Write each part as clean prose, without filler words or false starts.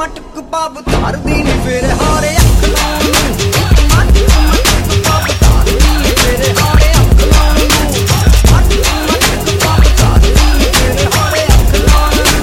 ਮਟਕ ਪਾਪ ਧਰਦੀ ਨੀ ਫੇਰ ਹਾਰੇ ਅੱਖ ਲਾਉਣ ਨੂੰ ਮਟਕ ਪਾਪ ਧਰਦੀ ਨੀ ਫੇਰ ਹਾਰੇ ਅੱਖ ਲਾਉਣ ਨੂੰ ਮਟਕ ਪਾਪ ਧਰਦੀ ਨੀ ਫੇਰ ਹਾਰੇ ਅੱਖ ਲਾਉਣ ਨੂੰ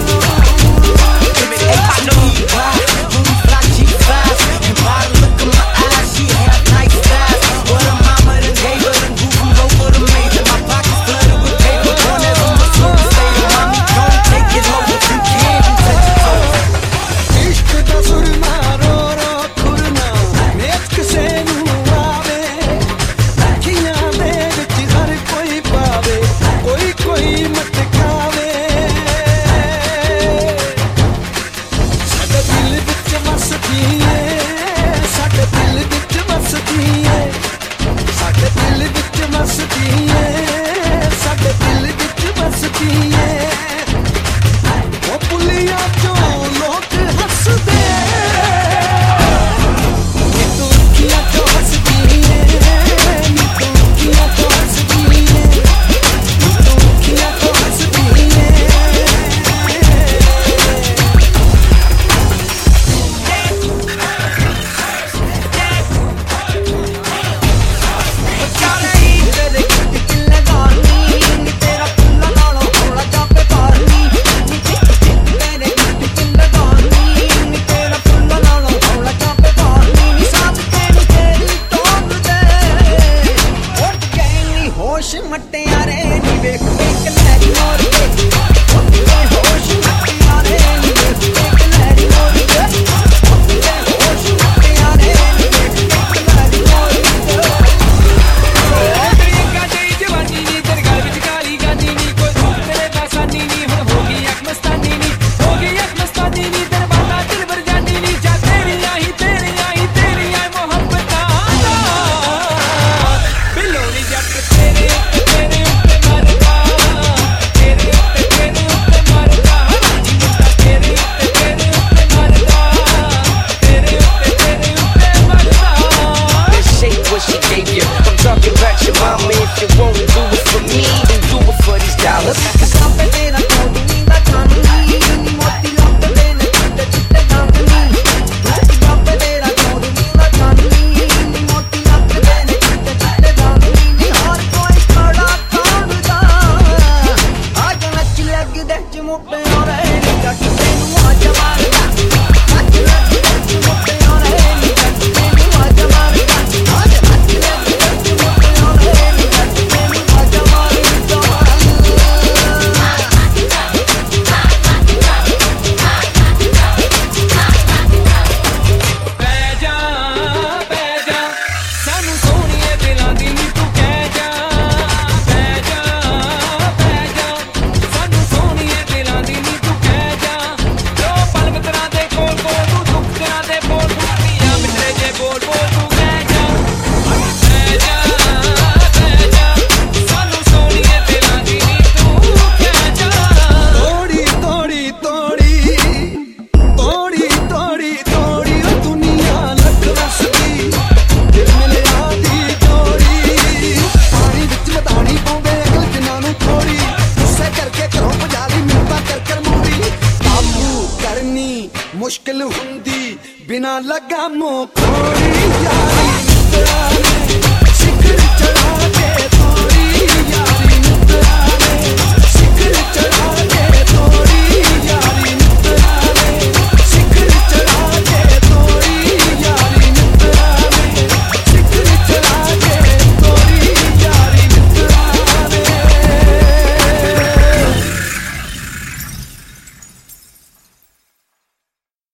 ਮਟਿਆਰੇ ਨੀ ਵੇਖ ਇੱਕ ਲੈਰੀ ਮੋਰ ਕੇ ਉੱਤੇ ਹੋਸ਼ ਮਟਿਆਰੇ ਨੀ ਵੇਖ ਇੱਕ ਲੈਰੀ ਮੋਰ ਕੇ ਉੱਤੇ ਹੋਸ਼ ਮਟਿਆਰੇ ਨੀ ਵੇਖ ਇੱਕ ਲੈਰੀ ਮੋਰ ਕੇ ਤੇਰੀ ਕਾਜੀ ਜਵਾਨੀ ਨੀ ਤੇਰੇ ਗਲ ਵਿੱਚ ਕਾਲੀ ਗਾਨੀ ਨੀ ਕੋਈ ਰੂਪ ਤੇਰੇ ਦਾ ਸਾਨੀ ਨੀ ਹੁਣ ਹੋ ਗਈ ਅੱਖ ਮਸਤਾਨੀ ਨੀ ਹੋ ਗਈ ਅੱਖ ਮਸਤਾਨੀ ਨੀ ਤੇਰੇ ਬਾਤਾਂ ਦਿਲ ਭਰ ਜਾਨੀ ਨੀ ਜਾ ਤੇਰੀਆਂ ਹੀ ਮੁਹੱਬਤਾਂ ਦਾ ਬਿਲੋਨੀ ਜੱਟ ਤੇਰੇ If you won't do it for me, then do it for these dollars. ਸਾਪੇ ਤੇਰਾ ਕੋਡੀ ਦਾ ਚਾਂਦਨੀ ਨੀ ਮੋਤੀ ਲੱਭਦੇ ਨੇ ਚਿੱਟੇ ਚਿੱਟੇ ਚਾਂਦਨੀ ਸਾਪੇ ਤੇਰਾ ਕੋਡੀ ਦਾ ਚਾਂਦਨੀ ਨੀ ਮੋਤੀ ਲੱਭਦੇ ਨੇ ਚਿੱਟੇ ਚਿੱਟੇ ਚਾਂਦਨੀ ਨੀ ਹਰ ਕੋਈ ਖੜਾ ਕਾਂਡਦਾ ਅੱਜ ਨੱਚ ਲੱਗਦੇ ਚਮੋਟੇ ਔਰੇ ਨੀ ਜੱਟ ਤੈਨੂੰ ਅੱਜ ਮਾਰਦਾ ਨੱਚ ਲੱਗਦੇ ਚਮੋਟੇ ਔਰੇ ਨੀ ਜੱਟ ਤੈਨੂੰ ਅੱਜ ਮਾਰਦਾ ਅੱਜ ਨੱਚ ਲੱਗਦੇ ਚਮੋਟੇ ਔਰੇ ਨੀ ਜੱਟ ਤੈਨੂੰ ਅੱਜ ਮਾਰਦਾ ਬਹਿ ਜਾ ਸਾਨੂੰ ਸੋਹਣੀਏ ਦਿਲਾਂ ਦੀ ਨੀ ਤੂੰ ਕਹਿ ਜਾ ਬਹਿ ਜਾ ਸਾਨੂੰ ਸੋਹਣੀਏ ਦਿਲਾਂ ਦੀ ਨੀ ਤੂੰ ਕਹਿ ਜਾ ਜੋ ਪਲ ਮਿੱਤਰਾਂ ਦੇ ਕੋਲ ਕੋਲ ਤੂੰ ਦੁੱਖ ਤੇਰਾਂ ਦੇ ਬੋਲ ਬੋਲੀਆਂ ਮਿੱਤਰੇ ਜੇ ਬੋਲ ਬੋਲ ਤੂੰ ਕਹਿ ਜਾ ਸਾਨੂੰ ਸੋਹਣੀਏ ਦਿਲਾਂ ਦੀ ਨੀ ਤੂੰ ਕਹਿ ਜਾ ਤੋੜੀ ਤੋੜੀ ਤੋੜੀ ਤੋੜੀ ਤੋੜੀ ਤੋੜੀ ਉਹ ਦੁਨੀਆ ਲੱਖ ਵਸਦੀ ਦਿਲ ਮਿਲਿਆ ਦੀ ਜੋੜੀ ਪਾਣੀ ਵਿੱਚ ਮਦਾਨੀ ਪਾਉਂਦੇ ਅਕਲ ਜਿਨ੍ਹਾਂ ਨੂੰ ਥੋੜੀ ਗੁੱਸੇ ਕਰਕੇ ਘਰੋਂ ਭਜਾ ਲਈ ਮਿੰਤਾਂ ਕਰ ਮੋੜੀ ਕਾਬੂ ਕਰਨੀ ਮੁਸ਼ਕਿਲ ਹੁੰਦੀ ਬਿਨਾ ਲਗਾਮੋਂ ਖੋੜੀ ਯਾਰੀ ਮਿੱਤਰਾਂ ਨੇ ਸਿਖਰ ਚੜਾ ਕੇ ਤੋੜੀ ਯਾਰੀ ਮਿੱਤਰਾਂ